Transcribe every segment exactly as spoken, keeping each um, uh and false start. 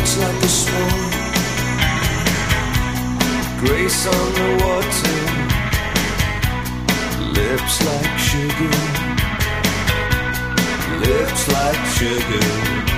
like a swan, grace on the water, lips like sugar, lips like sugar.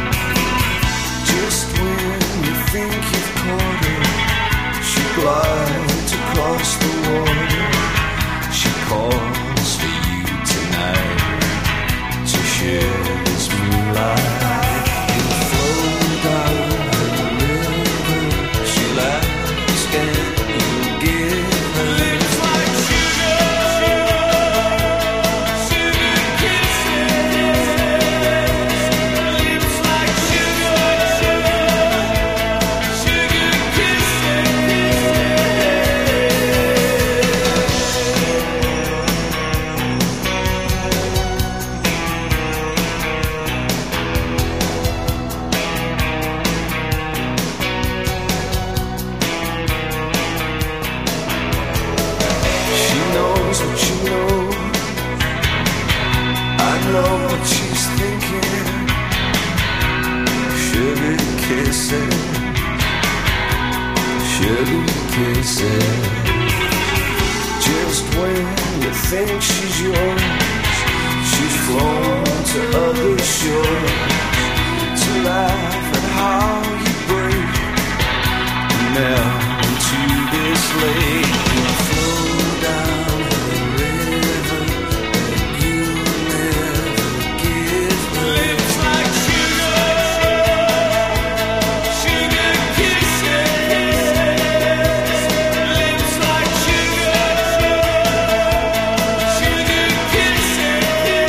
Just when you think you've caught her, she glides across the water. She calls for you tonight to share this moonlight. You flow down the river, she laughs, can you give her lips like sugar, sugar kisses, lips like sugar, sugar kisses. She knows what you know, I know what she's thinking. Sugar kisses, sugar kisses. Just when you think she's yours, she's flown to other shores to laugh at how you break and melt into this lake. You flow down the river and you never give her lips like sugar, sugar kisses, lips like sugar, sugar kisses.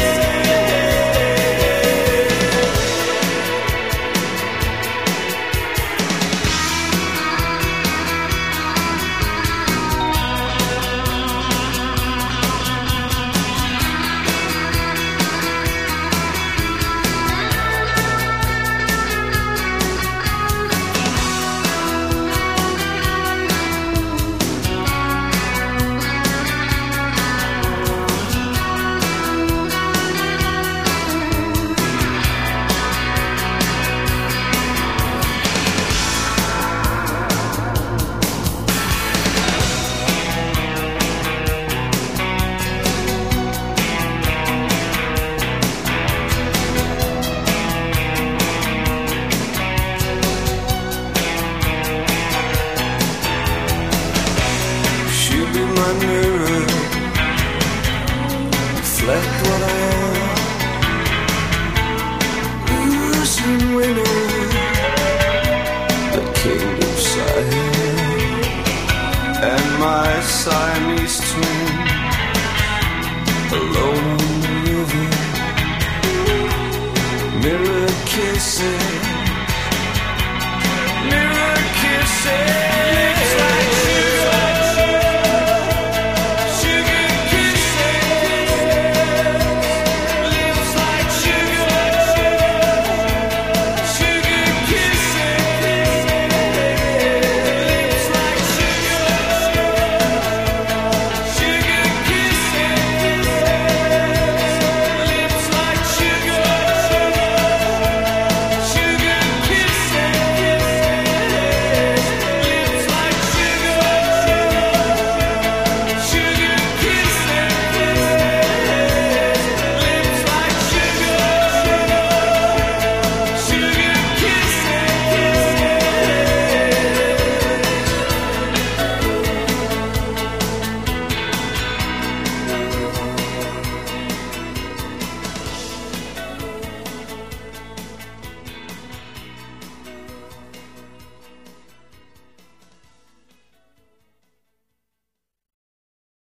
She'll be my mirror, reflect what I am, losing winner, the king of Siam, and my Siamese twin, alone on the river, mirror kisses.